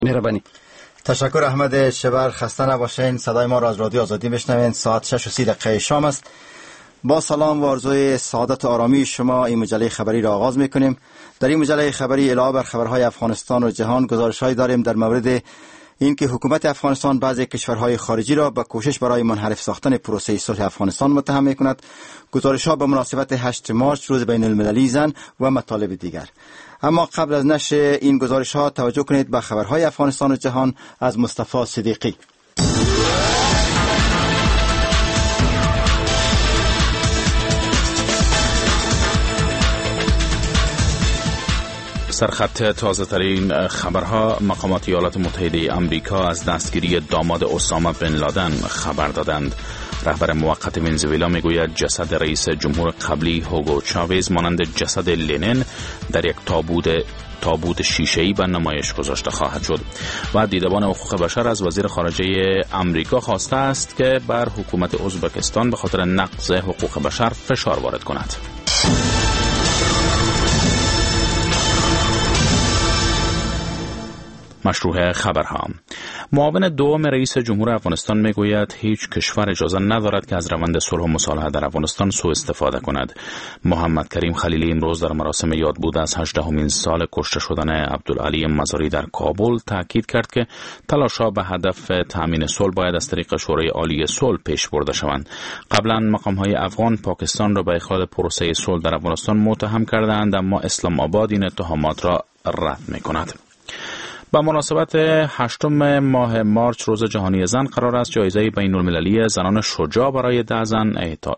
مهربانی. تشکر احمد شبر. خسته نباشین. صدای ما را از رادیو آزادی میشنوین. ساعت 6:30 شام است. با سلام و آرزوی سعادت و آرامی شما این مجله خبری را آغاز میکنیم. در این مجله خبری علاوه بر خبرهای افغانستان و جهان گزارش‌هایی داریم در مورد اینکه حکومت افغانستان بعضی کشورهای خارجی را به کوشش برای منحرف ساختن پروسه صلح افغانستان متهم می‌کند. گزارش‌ها به مناسبت 8 مارس روز بین المللی زن و مطالب دیگر. اما قبل از نشر این گزارش‌ها توجه کنید به خبرهای افغانستان و جهان از مصطفی صدیقی. سرخط تازه ترین خبرها: مقامات ایالات متحده آمریکا از دستگیری داماد اسامه بن لادن خبر دادند. رهبر موقت ونزوئلا میگوید جسد رئیس جمهور قبلی هوگو چاوز مانند جسد لنین در یک تابوت شیشه‌ای به نمایش گذاشته خواهد شد. و دیدبان حقوق بشر از وزیر خارجه آمریکا خواسته است که بر حکومت ازبکستان به خاطر نقض حقوق بشر فشار وارد کند. مشروع خبرها: معاون دوم رئیس جمهور افغانستان میگوید هیچ کشور اجازه ندارد که از روند صلح و مصالحه در افغانستان سوء استفاده کند. محمد کریم خلیلی امروز در مراسم یادبود از 18مین سال کشته شدن عبدالعلی مزاری در کابل تاکید کرد که تلاش‌ها به هدف تامین صلح باید از طریق شورای عالی صلح پیش برده شوند. قبلا مقام‌های افغان پاکستان را به اخلال پروسه صلح در افغانستان متهم کردند، اما اسلام آباد این اتهامات را رد می‌کند. با مناسبت 8 ماه مارس روز جهانی زن قرار است جایزه بین‌المللی زنان شجاع برای 10 زن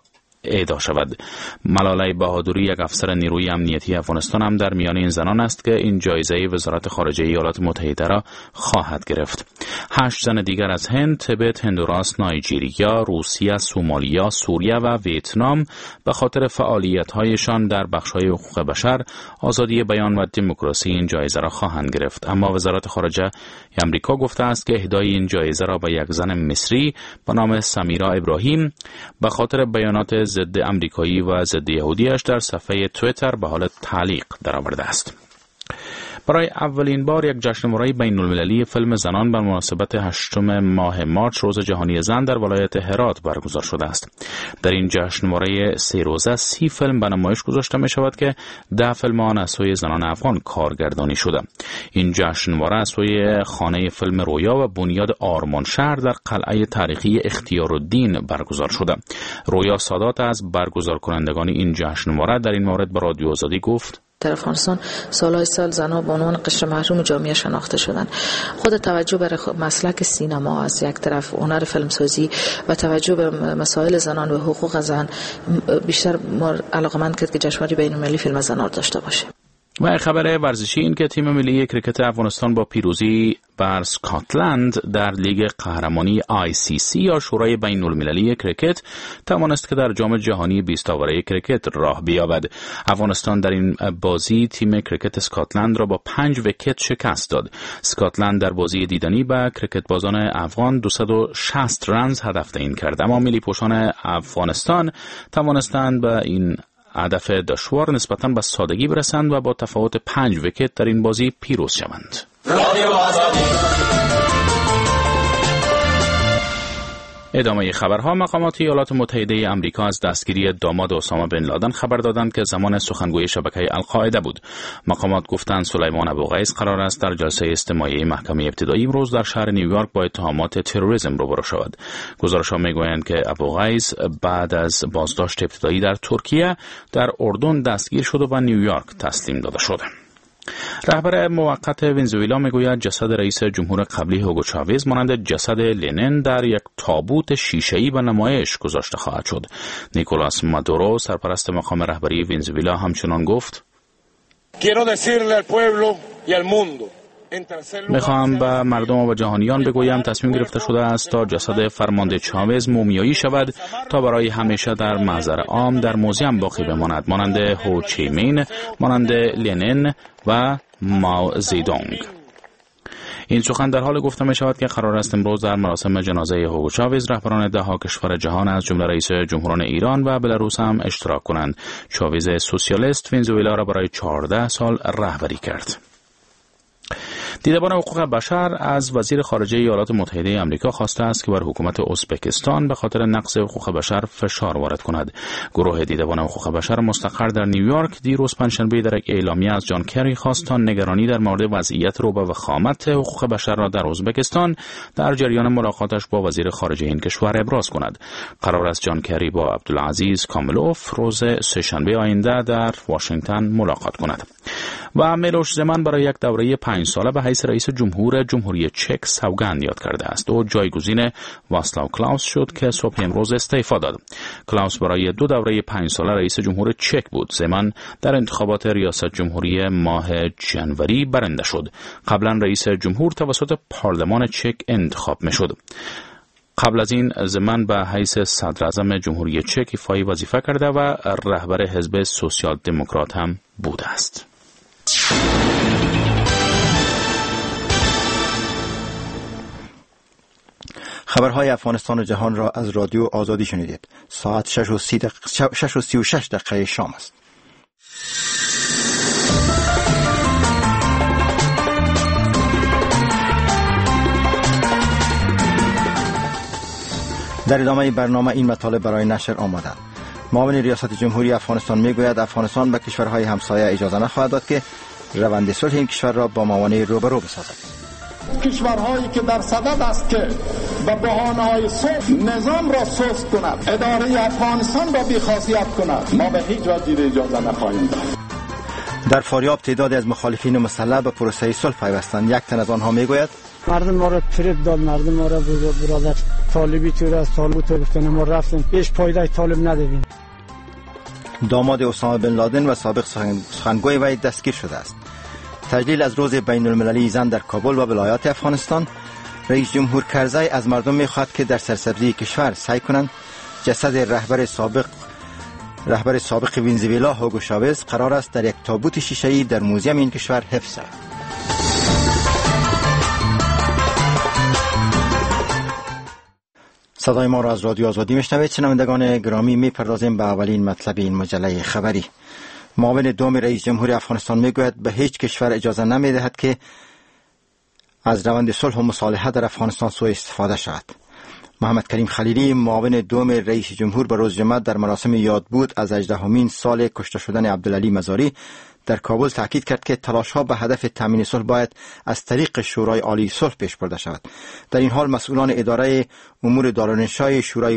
اهدا شود. ملاله بهادری، یک افسر نیروی امنیتی افغانستان، هم در میان این زنان است که این جایزه وزارت خارجه ایالات متحده را خواهد گرفت. 8 زن دیگر از هند، تبت، هندوراس، نایجیریا، روسیه، سومالیا، سوریه و ویتنام به خاطر فعالیت‌هایشان در بخش‌های حقوق بشر، آزادی بیان و دموکراسی این جایزه را خواهند گرفت. اما وزارت خارجه آمریکا گفته است که اهدای این جایزه را به یک زن مصری به نام سمیرا ابراهیم به خاطر بیانات ضد امریکایی و ضد یهودیش در صفحه توییتر به حال تعلیق درآورده است. برای اولین بار یک جشنواره بین‌المللی فیلم زنان به مناسبت 8 ماه مارس روز جهانی زن در ولایت هرات برگزار شده است. در این جشنواره 3 روزه 30 فیلم به نمایش گذاشته می شود که 10 فیلم آن از سوی زنان افغان کارگردانی شده. این جشنواره از سوی خانه فیلم رویا و بنیاد آرمان شهر در قلعه تاریخی اختیارالدین برگزار شده. رویا سادات از برگزار کنندگان این جشنواره در این مورد به رادیو آزادی گفت: در افغانستان سالهای سال زنها به عنوان قشر محروم جامعه شناخته شدند. خود توجه بر مسلک سینما از یک طرف، هنر فیلمسازی و توجه به مسائل زنان و حقوق زن بیشتر ما علاقمند کرد که جشنواره بین‌المللی فیلم زنان داشته باشه. و خبر ورزشی این که تیم ملی کرکت افغانستان با پیروزی بر اسکاتلند در لیگ قهرمانی ICC یا شورای بین‌المللی کرکت توانست که در جام جهانی 20 آوره کرکت راه بیابد. افغانستان در این بازی تیم کرکت اسکاتلند را با 5 ویکت شکست داد. اسکاتلند در بازی دیدنی به کرکت بازان افغان 260 رنز هدف تعیین کرد، اما ملی پوشان افغانستان توانستند به این هدف دشوار نسبتاً به سادگی برسند و با تفاوت 5 ویکت در این بازی پیروز شوند. ادامه خبرها: مقامات ایالات متحده آمریکا از دستگیری داماد اسامه بن لادن خبر دادند که زمان سخنگوی شبکه القاعده بود. مقامات گفتند سلیمان ابوغیث قرار است در جلسه استماعی محکمه ابتدایی امروز در شهر نیویورک با اتهامات تروریسم روبرو شود. گزارش‌ها می‌گویند که ابوغیث بعد از بازداشت ابتدایی در ترکیه در اردن دستگیر شد و به نیویورک تسلیم داده شد. رهبر موقت ونزوئلا میگوید جسد رئیس جمهور قبلی هوگو چاوز مانند جسد لنین در یک تابوت شیشه‌ای به نمایش گذاشته خواهد شد. نیکولاس مادورو سرپرست مقام رهبری ونزوئلا همچنان گفت: میخواهم به مردم و مردمان بگویم تصمیم گرفته شده است تا جسد فرمانده چاوز مومیایی شود تا برای همیشه در محضر عام در موزیم باقی بماند، مانند هو چی مین، مانند لنین و ماو زیدونگ. این سخن در حال گفته می شود که قرار است امروز در مراسم جنازه هوگو چاوز رهبران 10 کشور جهان از جمله رئیس جمهوران ایران و بلاروس هم اشتراک کنند. چاوز سوسیالیست ونزوئلا را برای 14 سال رهبری کرد. دیدبان حقوق بشر از وزیر خارجه ایالات متحده آمریکا خواسته است که بر حکومت ازبکستان به خاطر نقض حقوق بشر فشار وارد کند. گروه دیدبان حقوق بشر مستقر در نیویورک دیروز پنجشنبه در یک اعلامیه از جان کری خواست تا نگرانی در مورد وضعیت رو به وخامت حقوق بشر را در ازبکستان در جریان ملاقاتش با وزیر خارجه این کشور ابراز کند. قرار است جان کری با عبدالعزیز کاملوف روز سه‌شنبه آینده در واشنگتن ملاقات کند. و میلوش زمان برای یک دوره 5 ساله به حیث رئیس جمهور جمهوری چک سوگند یاد کرده است. او جایگزین واسلاو کلاوس شد که صبح امروز استعفا داد. کلاوس برای 2 دوره 5 ساله رئیس جمهور چک بود. زمان در انتخابات ریاست جمهوری ماه جنوری برنده شد. قبلا رئیس جمهور توسط پارلمان چک انتخاب میشد. قبل از این زمان به حیث صدر اعظم جمهوری چک ایفای وظیفه کرده و رهبر حزب سوسیال دموکرات هم بوده است. خبرهای افغانستان و جهان را از رادیو آزادی شنیدید. ساعت 6:36 دقیقه شام است. در ادامه برنامه این مطالب برای نشر آمدند. معاون ریاست جمهوری افغانستان میگوید افغانستان به کشورهای همسایه اجازه نخواهد داد که روند صلح این کشور را با موانع روبرو بسازد. کشورهایی که در صدد است که به بهانه‌های صلح نظام را سست کند، اداره افغانستان را بی‌خاصیت کند، ما به هیچ وجه اجازه نخواهیم داد. در فاریاب تعدادی از مخالفین مسلح به پروسه صلح پیوستند. یک تن از آنها میگوید مردم ما را فریب داد، مردم ما را برادر طالبی طور از طالب تو گفتن ما رفتیم هیچ فایده طالب ندیدیم. داماد اسامه بن لادن و سابق سخنگوی وی دستگیر شده است. تجلیل از روز بین المللی زن در کابل و ولایات افغانستان. رئیس جمهور کرزی از مردم می‌خواهد که در سرسبزی کشور سعی کنند جسد رهبر سابق ونزوئلا هوگو شاوز قرار است در یک تابوت شیشه‌ای در موزیم این کشور حفظ شود. صدای ما را از رادیو آزادی میشنوید. شنوندگان گرامی، میپردازیم به اولین مطلب این مجله خبری. معاون دوم رئیس جمهور افغانستان میگوید به هیچ کشور اجازه نمیدهد که از روند صلح و مصالحه در افغانستان سوء استفاده شود. محمد کریم خلیلی معاون دوم رئیس جمهور به روز جمعه در مراسم یادبود از 18مین سال کشته شدن عبدالعلی مزاری در کابل تاکید کرد که تلاش‌ها به هدف تامین صلح باید از طریق شورای عالی صلح پیش برده شود. در این حال مسئولان اداره امور دارالانشای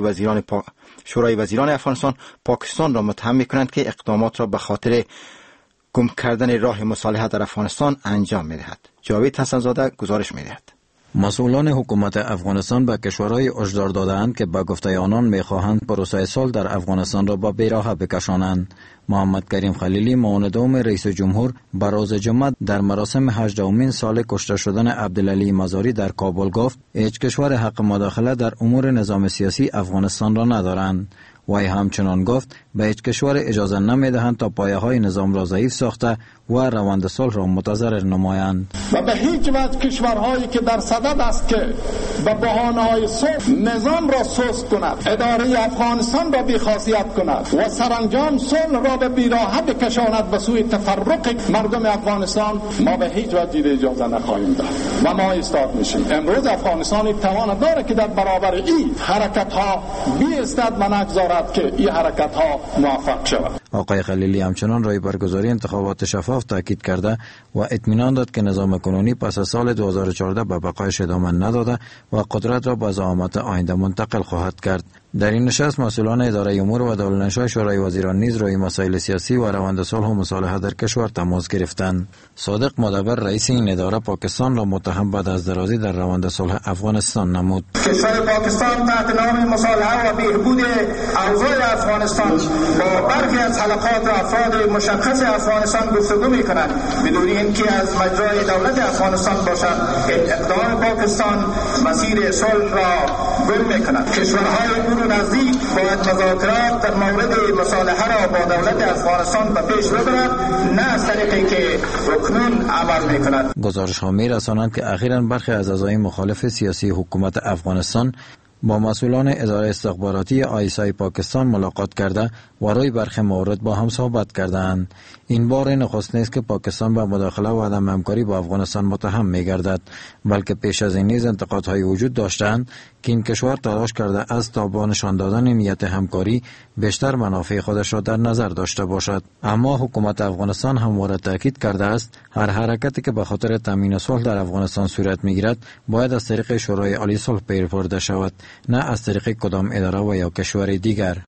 شورای وزیران افغانستان پاکستان را متهم می‌کنند که اقدامات را به خاطر گم کردن راه مصالحه در افغانستان انجام می‌دهد. جاوید حسن‌زاده گزارش می‌دهد. مسئولان حکومت افغانستان به کشورهای هشدار داده‌اند که به گفته آنان می‌خواهند پروسه صلح در افغانستان را با بیراهه بکشانند. محمد کریم خلیلی معاون دوم رئیس جمهور به روز جمعه در مراسم 18مین سال کشته شدن عبدالعلی مزاری در کابل گفت هیچ کشور حق مداخله در امور نظام سیاسی افغانستان را ندارند. وی همچنان گفت به هیچ کشور اجازه نمیدهند تا پایه‌های نظام را ضعیف ساخته و روند صلح را متضرر نمایند. و به هیچ وجه کشورهایی که در صدد است که به بهانه‌های صلح نظام را سست کند، اداره افغانستان را بی‌خاصیت کند و سرانجام صلح را به بیراهه بکشاند به سوی تفرق مردم افغانستان، ما به هیچ وجه اجازه نخواهیم داد و ما ایستاد میشیم. امروز افغانستان توان دارد که در برابر این حرکت‌ها بیستد و نگذارد که این حرکت‌ها موفق شود. آقای خلیلی همچنان روی برگزاری انتخابات شفاف تاکید کرده و اطمینان داد که نظام کنونی پس از سال 2014 به بقایش ادامه نداده و قدرت را به زعامت آینده منتقل خواهد کرد. در این نشست مسئولان اداره امور و دارالانشای شورای وزیران نیز روی مسائل سیاسی و روند صلح و مصالحه در کشور تماس گرفتند. صادق مدبر رئیس این اداره پاکستان را متهم بعد از درازی در روند صلح افغانستان نمود. کشور پاکستان تحت نام مصالحه و بهبود اوضاع افغانستان با برخی از حلقات و افراد مشخص افغانستان گفتگو می‌کند بدون اینکه از مجرای دولت افغانستان باشد. اقدام پاکستان مسیر صلح را گم می‌کند. کشورهای نزدیک باید مذاکرات در مورد مصالحه را با دولت افغانستان به پیش ببرد، نه از طریقی که اکنون عمل می‌کند. گزارش‌ها می‌رسانند که اخیراً برخی از اعضای مخالف سیاسی حکومت افغانستان با مسئولان اداره استخباراتی ISI پاکستان ملاقات کرده و روی برخی موارد با هم صحبت کردند. این بار نخست نیست که پاکستان به مداخله و عدم همکاری با افغانستان متهم می‌گردد، بلکه پیش از این نیز انتقادهای وجود داشتند که این کشور تلاش کرده از تا با نشان دادن نیت همکاری بیشتر منافع خودش را در نظر داشته باشد. اما حکومت افغانستان همواره تاکید کرده است هر حرکتی که به خاطر تامین صلح در افغانستان صورت می‌گیرد باید از طریق شورای عالی صلح پیگیری برده شود، نه از طریق کدام اداره و یا کشور دیگر.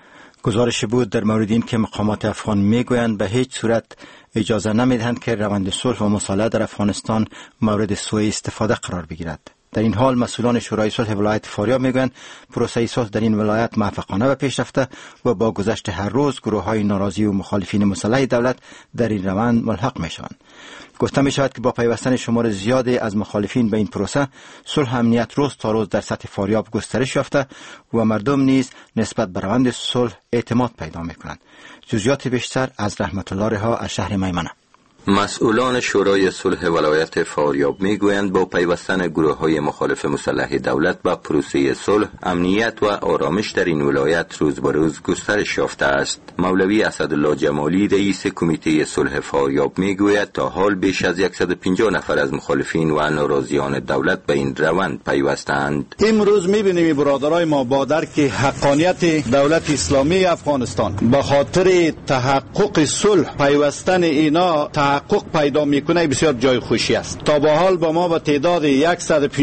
گزارش بود در مورد این که مقامات افغان میگویند به هیچ صورت اجازه نمیدهند که روند صلح و مصالحه در افغانستان مورد سوء استفاده قرار بگیرد. در این حال مسئولان شورای صلح ولایت فاریاب میگویند پروسه صلح در این ولایت موفقانه به پیش رفته و با گذشت هر روز گروه‌های ناراضی و مخالفین مسلح دولت در این روند ملحق میشوند. گفته می شود که با پیوستن شمار زیادی از مخالفین به این پروسه، صلح امنیت روز تا روز در سطح فاریاب گسترش یافته و مردم نیز نسبت به روند صلح اعتماد پیدا می کنند. جزئیات بیشتر از رحمت الله رها از شهر میمنه. مسئولان شورای صلح ولایت فاریاب میگویند با پیوستن گروه‌های مخالف مسلح دولت به پروسه صلح، امنیت و آرامش در این ولایت روز به روز گسترش یافته است. مولوی اسدالله جمالی رئیس کمیته صلح فاریاب میگوید تا حال بیش از 150 نفر از مخالفین و ناراضیان دولت به این روند پیوستند. امروز میبینیم برادرای ما با درک حقانیت دولت اسلامی افغانستان به خاطر تحقق صلح پیوستن اینا تحقق پیدا میکنه، بسیار جای خوشی است. تا به حال با ما به تعداد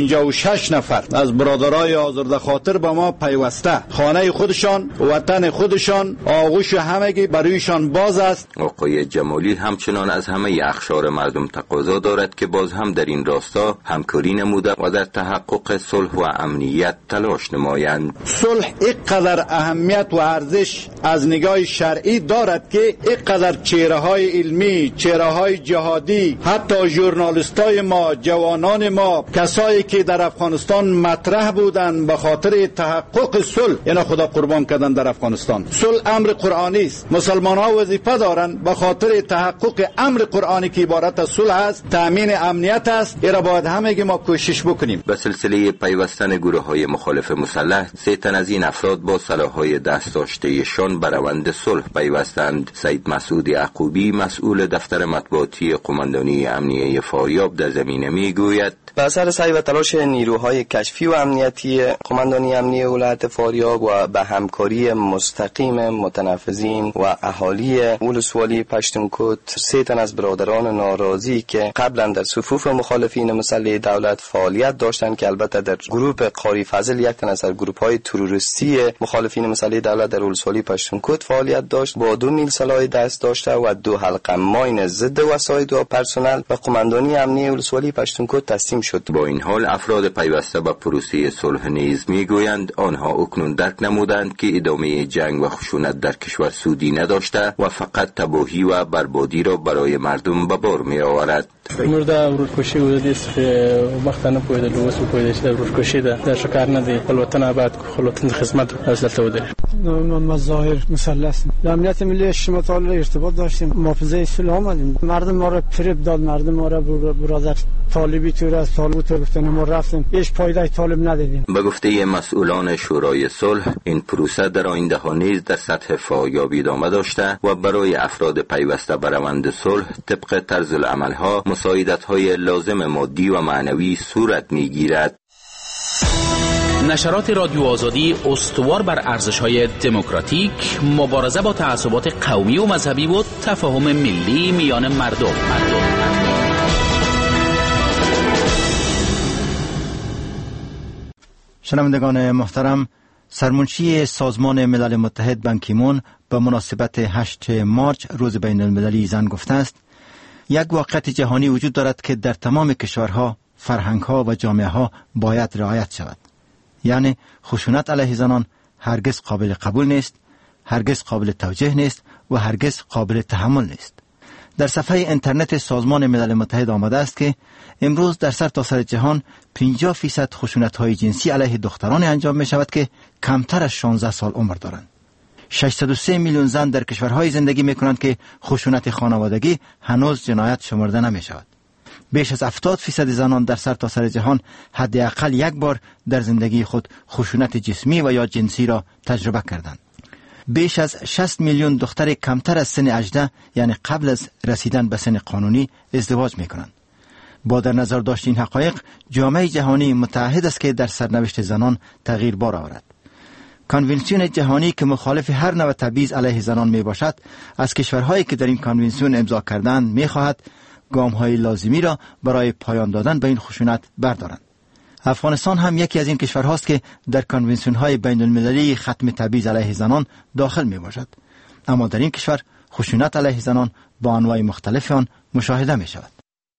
156 نفر از برادرای آزرده خاطر با ما پیوسته، خانه خودشان، وطن خودشان، آغوش همگی برایشان باز است. آقای جمالی همچنان از همه اقشار مردم تقاضا دارد که باز هم در این راستا همکاری نموده و در تحقق صلح و امنیت تلاش نمایند. صلح اینقدر اهمیت و ارزش از نگاه شرعی دارد که اینقدر چهره‌های علمی، چهره‌های جهادی، حتی ژورنالیستای ما، جوانان ما، کسایی که در افغانستان مطرح بودند به خاطر تحقق صلح، اینا خدا قربان کردن در افغانستان. صلح امر قرآنی است. مسلمان‌ها وظیفه دارند به خاطر تحقق امر قرآنی که عبارت از صلح است، تامین امنیت است. اینا باید همگی ما کوشش بکنیم. به سلسله پیوستن گروه‌های مخالف مسلح، 3 تن از این افراد با سلاح‌های دست داشته‌شان به روند صلح پیوستند. سید مسعود یعقوبی مسئول دفتر مطبوعاتی قماندانی امنیه فاریاب در زمینه میگوید به اثر سعی و تلاش نیروهای کشفی و امنیتی قماندانی امنیه ولایت فاریاب و به همکاری مستقیم متنفذین و اهالی ولسوالی پشتونکوت، 3 تن از برادران ناراضی که قبلا در صفوف مخالفین مسلح دولت فعالیت داشتند که البته در گروه قاری فضل، 1 تن از گروه‌های تروریستی مخالفین مسلح دولت در ولسوالی پشتونکوت فعالیت داشت، با 2 میل سلاح دست داشته و 2 حلقه ماین ضد وسایط و پرسنل و قماندانی امنیه ولسوالی پشتونکوت تسلیم شد. با این حال افراد پیوسته به پروسه صلح نیز میگویند آنها اکنون درک نمودند که ادامه جنگ و خشونت در کشور سودی نداشته و فقط تباهی و بربادی را برای مردم به بار می آورد. مرده ورکشی و دست وقت نپویده لوس پویده شده ورکشی ده در شکار ندی خلوتن آباد خلوتن خدمت از دلته بوده مظاهر مثلث امنیت ملی شما تعالی ارتباط داشتیم، محافظه صلح آمدیم، مردم ما را فریب داد، مردم ما را برادر طالبی طور از طالب تو گفتن ما رفتیم، هیچ فایده طالب ندیدیم. به گفته مسئولان شورای صلح، این پروسه در آینده ها نیز در سطح فاریاب ادامه داشته و برای افراد پیوسته به روند صلح طبق طرز العمل ها مساعدت های لازم مادی و معنوی صورت میگیرد. نشرات رادیو آزادی استوار بر ارزش‌های دموکراتیک، مبارزه با تعصبات قومی و مذهبی و تفاهم ملی میان مردم. شنوندگان محترم، سرمنشی سازمان ملل متحد بان کی مون به مناسبت 8 مارچ روز بین المللی زن گفته است: یک واقعیت جهانی وجود دارد که در تمام کشورها، فرهنگها و جامعه‌ها باید رعایت شود. یعنی خشونت علیه زنان هرگز قابل قبول نیست، هرگز قابل توجیه نیست و هرگز قابل تحمل نیست. در صفحه اینترنت سازمان ملل متحد آمده است که امروز در سرتاسر جهان 50% خشونت‌های جنسی علیه دختران انجام می شود که کمتر از 16 سال عمر دارند. 603 میلیون زن در کشورهای زندگی می کنند که خشونت خانوادگی هنوز جنایت شمرده نمی شود. بیش از 70% زنان در سرتاسر جهان حداقل یک بار در زندگی خود خشونت جسمی و یا جنسی را تجربه کردند. بیش از 60 میلیون دختر کمتر از سن 18 یعنی قبل از رسیدن به سن قانونی ازدواج میکنند. با در نظر داشت این حقایق، جامعه جهانی متعهد است که در سرنوشت زنان تغییر بار آورد. کنونسیون جهانی که مخالف هر نوع تبعیض علیه زنان می باشد، از کشورهایی که در این کنونسیون امضا کردند می خواهد گام‌های لازمی را برای پایان دادن به این خشونت بردارند. افغانستان هم یکی از این کشورهاست که در کنونسیون‌های بین‌المللی ختم تبعیض علیه زنان داخل می باشد. اما در این کشور خشونت علیه زنان با انواع مختلف آن مشاهده می شود.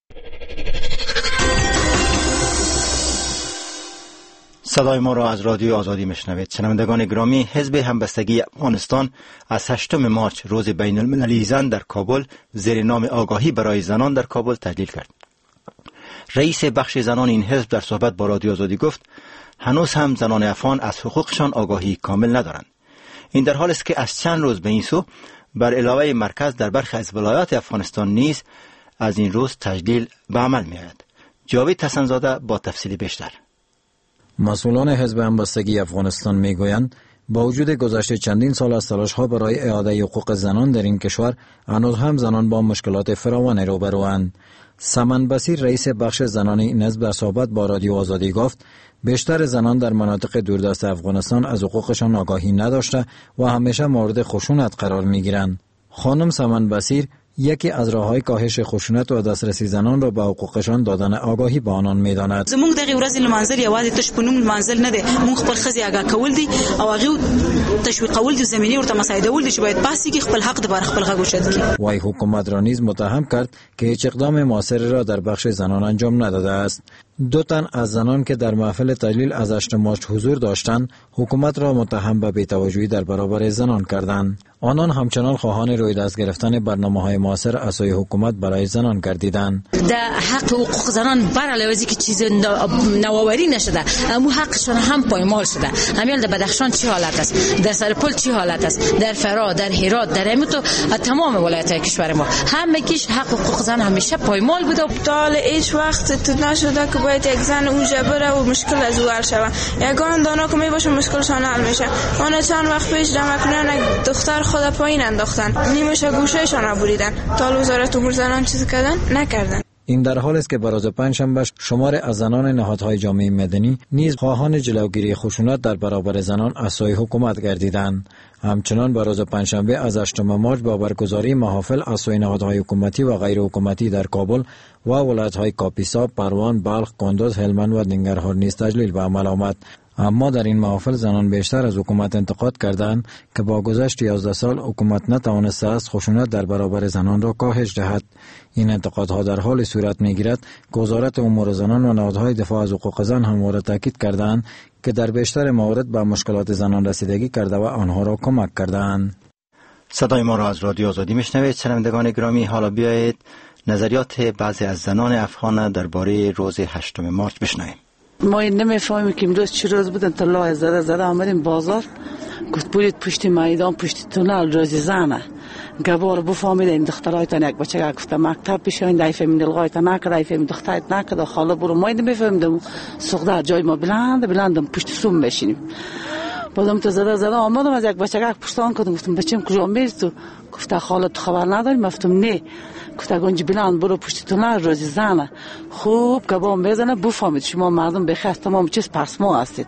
صدای ما را از رادیو آزادی میشنوید. شنوندگان گرامی، حزب همبستگی افغانستان از 8 مارچ روز بین المللی زن در کابل زیر نام آگاهی برای زنان در کابل تجلیل کرد. رئیس بخش زنان این حزب در صحبت با رادیو آزادی گفت هنوز هم زنان افغان از حقوقشان آگاهی کامل ندارند. این در حالی است که از چند روز به این سو بر علاوه مرکز در برخی از ولایات افغانستان نیز از این روز تجلیل به عمل می‌آید. جاوید حسن‌زاده با تفصیل بیشتر. مسئولان حزب همبستگی افغانستان میگویند با وجود گذشته چندین سال از تلاش‌ها برای اعاده حقوق زنان در این کشور، هنوز هم زنان با مشکلات فراوان روبروند. سمن بصیر رئیس بخش زنان این حزب در صحبت با رادیو آزادی گفت بیشتر زنان در مناطق دوردست افغانستان از حقوقشان آگاهی نداشته و همیشه مورد خشونت قرار میگیرند. خانم سمن بصیر یکی از راه‌های کاهش خشونت و دسترسی زنان را به حقوقشان دادن آگاهی به آنان می‌داند. زموږ دغه ورځې لمانځل یوازې تش په نوم لمانځل نه دی، موږ خپل ښځې آګاه کول دي او هغې تشویقول دي، زمینې ورته مساعدول دي چې باید پاسېږي، خپل حق دپاره خپل غږ اوچت کړي. وی حکومت را نیز متهم کرد که هیچ اقدام مؤثری را در بخش زنان انجام نداده است. 2 تن از زنان که در محفل تجلیل از 8 مارچ حضور داشتند، حکومت را متهم به بی‌توجهی در برابر زنان کردند. آنان همچنان خواهان روی دست گرفتن برنامه‌های مؤثر از سوی حکومت برای زنان گردیدند. در حق حقوق زنان برعلاوه از اینکه چیز نوآوری نشده، اما حقشون هم پایمال شده. همین در بدخشان چه حالت است، در سرپل چه حالت است، در فرا، در هرات، در همه تمام ولایت‌های کشور ما همگیش حق حقوق زن همیشه پایمال بوده. تا هیچ وقت تو نشده که باید یک زن اونجا بره و مشکل از او حل شود. یگان دانا که میباشه مشکلشان حل میشه. آن چند وقت پیش جمع یک دختر خود پایین انداختن، نیمش گوشهشان را بریدن. تا وزارت امور زنان چیز کردن نکردن. این در حالی است که به روز پنجشنبه شمار از زنان نهادهای جامعه مدنی نیز خواهان جلوگیری خشونت در برابر زنان از سوی حکومت گردیدند. همچنان به روز پنجشنبه از 8 مارچ با برگزاری محافل از سوی نهادهای حکومتی و غیر حکومتی در کابل و ولایت‌های کاپیسا، پروان، بلخ، کندوز، هلمند و ننگرهار نیز تجلیل به عمل آمد. اما در این محافل زنان بیشتر از حکومت انتقاد کردند که با گذشت 11 سال حکومت نتوانسته است خشونت در برابر زنان را کاهش دهد. این انتقادها در حال صورت میگیرد که وزارت امور زنان و نهادهای دفاع از حقوق زن همواره تاکید کردند که در بیشتر موارد به مشکلات زنان رسیدگی کرده و آنها را کمک کردند. صدای ما را از رادیو آزادی میشنوید. شنوندگان گرامی، حالا بیایید نظریات بعضی از زنان افغان درباره روز 8 مارچ بشنویم. ما نمیفهمیم که امروز چه روز بودن. تا لای زده آمدیم بازار، گفت برید پشت میدان، پشت تونل روز زنه. گوار بفهمید این دخترایتان یک بچه گفته مکتب بشین، دایفهمید الغایت نکرد، دایفهمید دخترایت نکرد، خاله برو. ما نمیفهمیدم سوخته جای ما بلندم پشت سوم بشینیم. بعدم تو زده آمدم از یک بچه پشتان کردم، گفتم بچه‌م کجا میری تو؟ گفته خاله تو خبر نداری؟ گفتم نه. گفته گنج بلند برو پشت تونل روز زنه، خوب کباب بزنه بفهمید شما مردم بخیر تمام چیز پرسما هستید.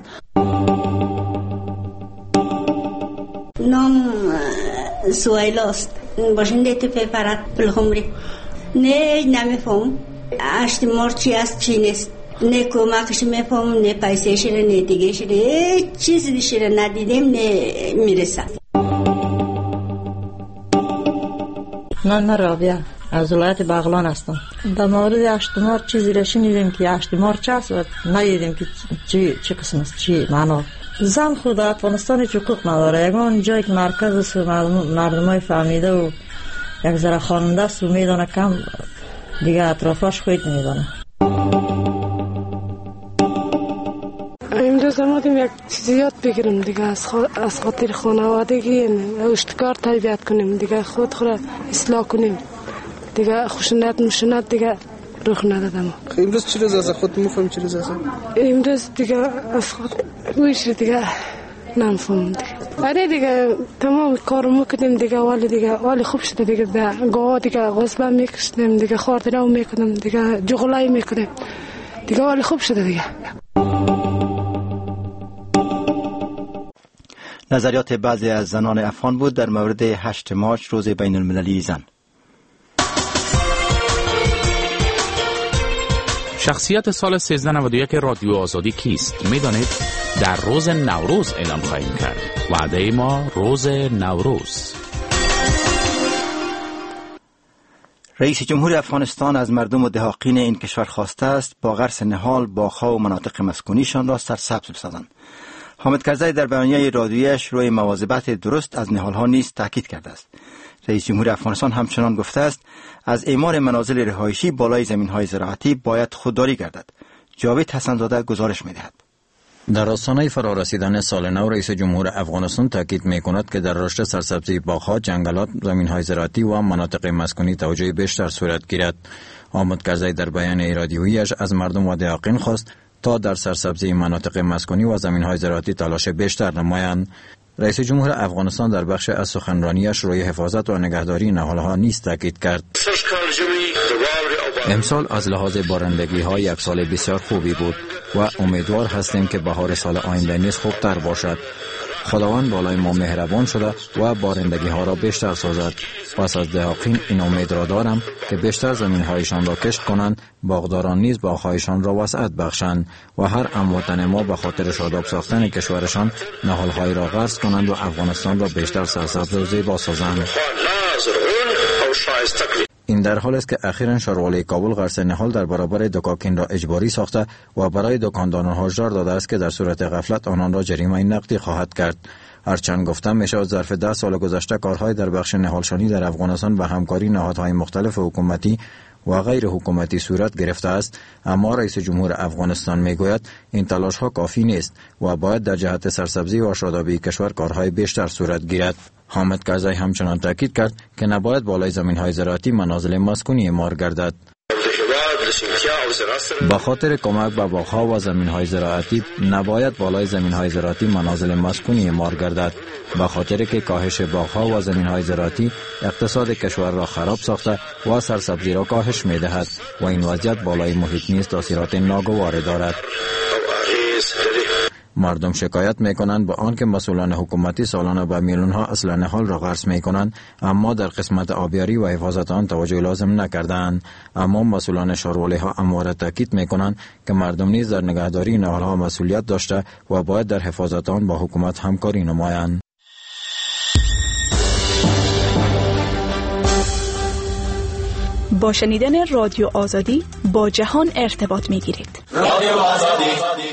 نام سویلاست، باشنده تو پیپرات پلخمری. نه نمیفهم 8 مارچی است چی نیست، نه کمکش میفهم، نه پیسهش رو، نه دیگهش رو، چیزیش رو ندیدیم، نه میرسه. من رابعه از ولایت بغلان هستم. در مورد 8 مارچ چیزی را شنیدیم که 8 مارچ است و ندیدیم که چه قسم است، چی معنا. زن خود در افغانستان حقوق نداره. یگان جایی که مرکز است و مردمای فهمیده و یک ذره خواننده است و میدانه کم، دیگه اطرافش خود نمیدانه. امروز آمدیم یک چیزی یاد بگیریم دیگه، از خاطر خانوادگی اشتکار تربیت کنیم دیگه، خود اصلاح کنیم دیگه، خشونت دیگه رخ ندادم. امروز چه روز است؟ خودت میفهمی چه روز است؟ امروز دیگه از خود گوش دیگه نمیفهمم دیگه. آره دیگه تمام کارو میکردیم دیگه، ولی خوب شده دیگه. گاه دیگه غسل میکشیدیم دیگه، خاطره میکردیم دیگه، جغلای میکردیم دیگه، ولی خوب شده دیگه. نظریات بعضی از زنان افغان بود در مورد 8 مارچ روز بین المللی زن. شخصیت سال 1391 رادیو آزادی کیست؟ میدانید؟ در روز نوروز اعلام خواهیم کرد. وعده ما روز نوروز. رئیس جمهور افغانستان از مردم و دهاقین این کشور خواسته است با غرس نهال، باغ‌ها و مناطق مسکونیشان را سرسبز بسازند. حامد کرزی در بیانیه رادیویش روی مواظبت درست از نهال‌ها نیز تاکید کرده است. رئیس جمهور افغانستان همچنان گفته است از اعمار منازل رهایشی بالای زمین‌های زراعتی باید خودداری گردد. جاوید حسن‌زاده گزارش می‌دهد. در آستانه فرارسیدن سال نو، رئیس جمهور افغانستان تاکید می‌کند که در رشد سرسبزی باغ‌ها، جنگلات، زمین‌های زراعتی و مناطق مسکونی توجه بیشتر صورت گیرد. حامد کرزی در بیان رادیویی‌اش از مردم و دهاقین خواست تا در سرسبزی مناطق مسکونی و زمین‌های زراعتی تلاش بیشتر نمایند. رئیس جمهور افغانستان در بخش از سخنرانیش روی حفاظت و نگهداری نهال‌ها نیز تاکید کرد. امسال از لحاظ بارندگی‌ها یک سال بسیار خوبی بود و امیدوار هستیم که بهار سال آینده نیز خوبتر باشد. خداوند بالای ما مهربان شده و بارندگی‌ها را بیشتر سازد. پس از دهاقین این امید را دارم که بیشتر زمین‌هایشان را کشت کنند، باغداران نیز باغ‌هایشان را وسعت بخشند و هر هموطن ما به خاطر شاداب ساختن کشورشان نهال‌های را غرس کنند و افغانستان را بیشتر سرسبز و زیبا سازند. این در حال است که اخیراً ښاروالۍ کابل غرس نهال در برابر دکاکین را اجباری ساخته و برای دکانداران هشدار داده است که در صورت غفلت آنان را جریمه نقدی خواهد کرد. هرچند گفتم میشه ظرف 10 سال گذشته کارهای در بخش نهالشانی در افغانستان به همکاری نهادهای مختلف حکومتی و غیر حکومتی صورت گرفته است، اما رئیس جمهور افغانستان میگوید این تلاش ها کافی نیست و باید در جهت سرسبزی و شادابی کشور کارهای بیشتر صورت گیرد. حامد کرزی همچنان تاکید کرد که نباید بالای زمین‌های زراعتی منازل مسکونی اعمار گردد. با خاطر کمک به باغ‌ها و زمین‌های زراعتی نباید بالای زمین‌های زراعتی منازل مسکونی اعمار گردد، با خاطر که کاهش باغ‌ها و زمین‌های زراعتی اقتصاد کشور را خراب ساخته و سرسبزی را کاهش می‌دهد و این وضعیت بالای محیط نیز تاثیرات ناگواری دارد. مردم شکایت میکنند با آنکه مسئولان حکومتی سالانه به میلیون‌ها اصل نهال را غرس میکنند، اما در قسمت آبیاری و حفاظت آن توجه لازم نکردند. اما مسئولان ښاروالۍ‌ها همواره تاکید میکنند که مردم نیز در نگهداری نهال‌ها مسئولیت داشته و باید در حفاظت آن با حکومت همکاری نمایند. با شنیدن رادیو آزادی با جهان ارتباط میگیرید. رادیو آزادی.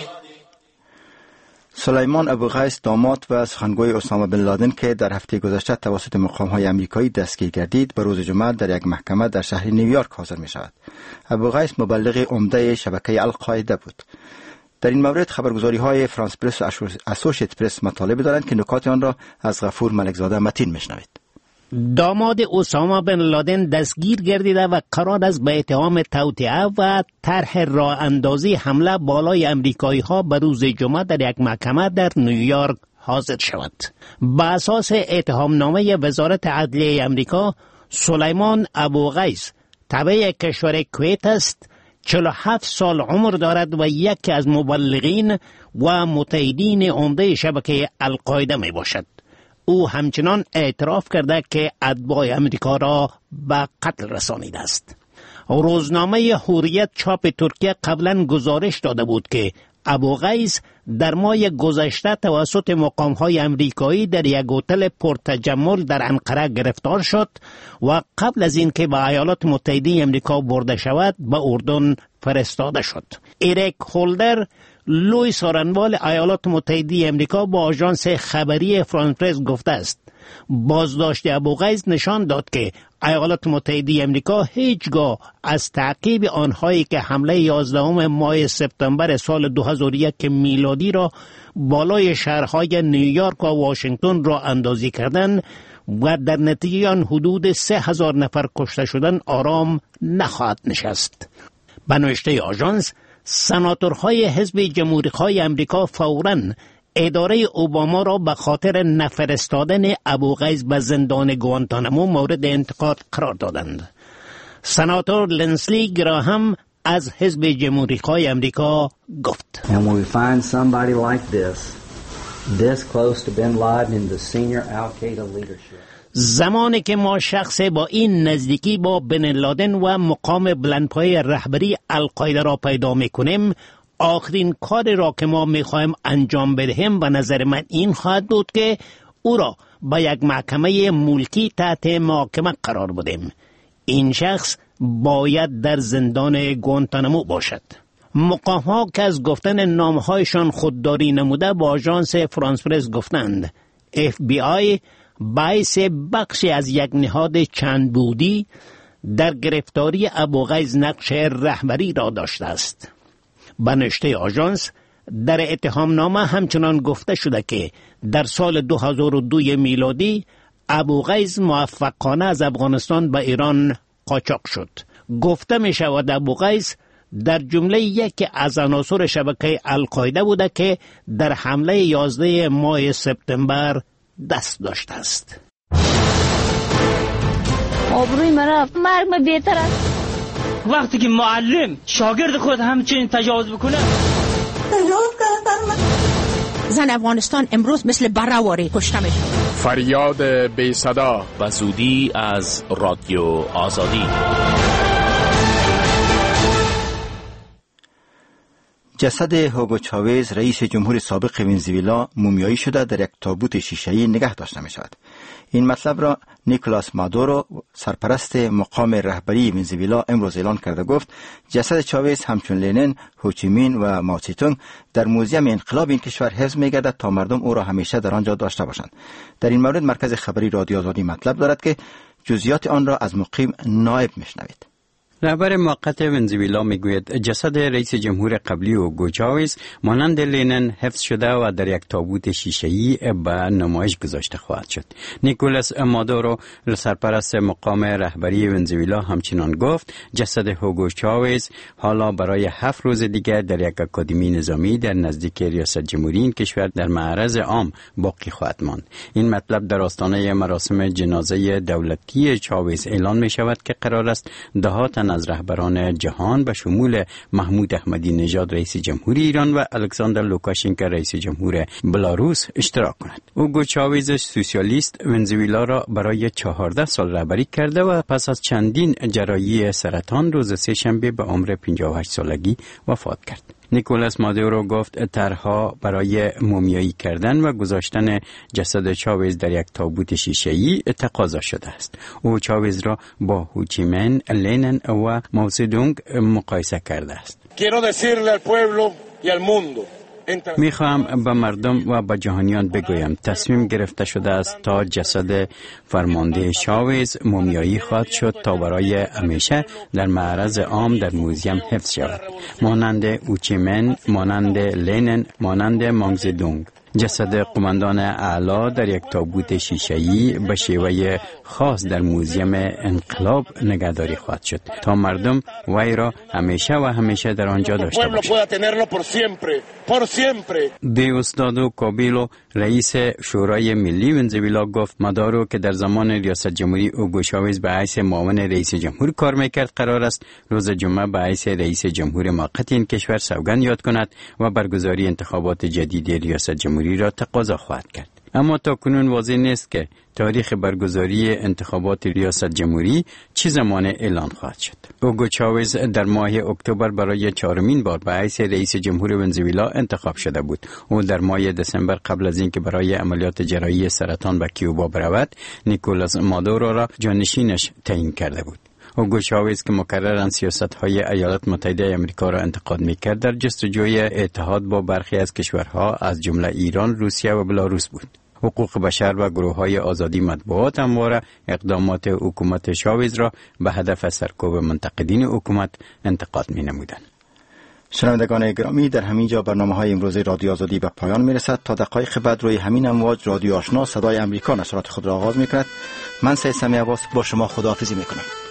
سلیمان ابوغیث، داماد و سخنگوی اسامه بن لادن که در هفته گذشته توسط مقام‌های آمریکایی دستگیر گردید، به روز جمعه در یک محکمه در شهر نیویورک حاضر می‌شود. ابوغیث مبلغ عمده شبکه القاعده بود. در این مورد خبرگزاری‌های فرانس پرس و اسوشیت پرس مطالب دارند که نکات آن را از غفور ملکزاده متین می‌شنوید. داماد اسامه بن لادن دستگیر گردیده و قرار است به اتهام توطئه و طرح راه اندازی حمله بالای امریکایی ها به روز جمعه در یک محکمه در نیویورک حاضر شود. به اساس اتهامنامه وزارت عدلیه امریکا، سلیمان ابوغیث تبع کشور کویت است، 47 سال عمر دارد و یکی از مبلغین و متحدین عمده شبکه القاعده می باشد. او همچنان اعتراف کرده که اتباع امریکا را به قتل رسانیده است. روزنامه حریت چاپ ترکیه قبلا گزارش داده بود که ابوغیث در ماه گذشته توسط مقام‌های امریکایی در یک هتل پرتجمل در انقره گرفتار شد و قبل از اینکه به ایالات متحده امریکا برده شود به اردن فرستاده شد. اریک هولدر، لوی سارنوال ایالات متحده امریکا با آژانس خبری فرانس پرس گفته است بازداشت ابوغیث نشان داد که ایالات متحده امریکا هیچگاه از تعقیب آنهایی که حمله 11 ماه سپتامبر سال 2001 میلادی را بالای شهرهای نیویورک و واشنگتن را اندازی کردند و در نتیجه آن حدود 3000 نفر کشته شدن آرام نخواهد نشست. به نوشته آژانس، سناتورهای حزب جمهوری‌خواه امریکا فوراً اداره اوباما را به خاطر نفرستادن ابوغیث به زندان گوانتانامو مورد انتقاد قرار دادند. سناتور لنسلی گراهم از حزب جمهوری‌خواه امریکا گفت: And when we find somebody like this close to bin Laden in the senior al-Qaeda leadership. زمانی که ما شخص با این نزدیکی با بن لادن و مقام بلندپایه رهبری القاعده را پیدا میکنیم، آخرین کاری را که ما میخواهیم انجام بدهیم به نظر من این خواهد بود که او را با یک محکمه ملکی تحت محاکمه قرار بدیم. این شخص باید در زندان گوانتانامو باشد. مقام‌ها که از گفتن نامهایشان خودداری نموده با آژانس فرانس پرس گفتند FBI باعث بخشی از یک نهاد چند بودی در گرفتاری ابوغیث نقش رهبری را داشته است. به نوشته آژانس، در اتهامنامه همچنان گفته شده که در سال 2002 میلادی ابوغیث موفقانه از افغانستان به ایران قاچاق شد. گفته می شود ابوغیث در جمله یکی از عناصر شبکه القاعده بوده که در حمله 11 ماه سپتامبر دست داشته است. آبروی من رفت، مرگ من بهتر است. وقتی که معلم شاگرد خود همچنین تجاوز بکنه. زن افغانستان امروز مثل بره‌واری کشته میشه. فریاد بی صدا و زودی از رادیو آزادی. جسد هوگو چاوز رئیس جمهور سابق ونزوئلا مومیایی شده در یک تابوت شیشه‌ای نگه داشته می شود. این مطلب را نیکولاس مادورو، سرپرست مقام رهبری ونزوئلا، امروز اعلان کرده. گفت جسد چاوز همچون لنین، هوچیمین و ماوتسه در موزیم انقلاب این کشور حفظ می گردد تا مردم او را همیشه در آنجا داشته باشند. در این مورد مرکز خبری رادیو آزادی مطلب دارد که جزئیات آن را از مقیم نایب میشنوید. رهبر موقت ونزوئلا میگوید جسد رئیس جمهور قبلی هوگو چاوز مانند لنین حفظ شده و در یک تابوت شیشه‌ای به نمایش گذاشته خواهد شد. نیکولاس مادورو، سرپرست مقام رهبری ونزوئلا، همچنان گفت جسد هوگو چاوز حالا برای 7 روز دیگر در یک اکادمی نظامی در نزدیک ریاست جمهوری این کشور در معرض عام باقی خواهد ماند. این مطلب در آستانه مراسم جنازه دولتی چاوز اعلان می شود که قرار است دهات از رهبران جهان به شمول محمود احمدی نژاد رئیس جمهوری ایران و الکساندر لوکاشنکو رئیس جمهور بلاروس اشتراک کند. هوگو چاوز سوسیالیست ونزوئلا را برای 14 سال رهبری کرده و پس از چندین جراحی سرطان روز سه‌شنبه به عمر 58 سالگی وفات کرد. نیکولاس مادورو گفت طرح‌ها برای مومیایی کردن و گذاشتن جسد چاوز در یک تابوت شیشه‌ای تقاضا شده است. او چاوز را با هوچیمین، لنین و ماوزدونگ مقایسه کرده است. میخواهم به مردم و به جهانیان بگویم تصمیم گرفته شده است تا جسد فرمانده چاوز مومیایی خواهد شد تا برای همیشه در معرض عام در موزیم حفظ شود، مانند هوچیمین، مانند لنین، مانند ماوزدونگ. جسد قماندان اعلی در یک تابوت شیشه‌ای به شیوه خاص در موزیم انقلاب نگهداری خواهد شد تا مردم وی را همیشه و همیشه در آنجا داشته باشند. دیوستادو کابیلو، رئیس شورای ملی ونزوئلا، گفت مادورو که در زمان ریاست جمهوری هوگو چاوز به حیث معاون رئیس جمهور کار میکرد قرار است روز جمعه به حیث رئیس جمهور موقت این کشور سوگند یاد کند و برگزاری انتخابات جدید ریاست جمهوری را تقاضا خواهد کرد. اما تا کنون واضح نیست که تاریخ برگزاری انتخابات ریاست جمهوری چه زمان اعلان خواهد شد. هوگو چاوز در ماه اکتبر برای 4مین بار به حیث رئیس جمهور ونزوئلا انتخاب شده بود. او در ماه دسامبر قبل از اینکه برای عملیات جراحی سرطان به کیوبا برود، نیکولاس مادورو را جانشینش تعیین کرده بود. هوگو چاوز که مکرراً سیاست‌های ایالات متحده آمریکا را انتقاد می‌کرد، در جستجوی اتحاد با برخی از کشورها از جمله ایران، روسیه و بلاروس بود. حقوق بشر و گروه‌های آزادی مطبوعات همواره اقدامات حکومت چاوز را به هدف سرکوب منتقدین حکومت انتقاد می‌نمودند. شنوندگان گرامی، در همین جا برنامه‌های امروز رادیو آزادی به پایان می‌رسد. تا دقایق بعد روی همین امواج رادیو آشنا صدای آمریکا نشرات خود را آغاز می‌کند. من سید سمی عباس با شما خداحافظی می‌کنم.